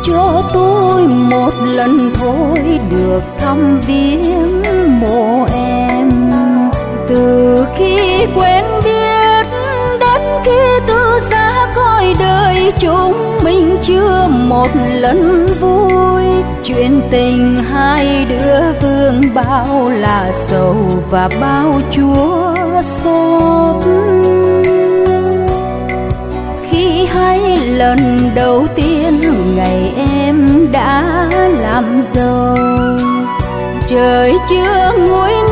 cho tôi một lần thôi được thăm viếng mộ em. Từ khi quen biết đến khi từ xa cõi đời, chúng mình chưa một lần vui. Chuyện tình hai đứa vương bao là sầu và bao chúa xót. Khi hay lần đầu tiên ngày em đã làm dâu, trời chưa nguôi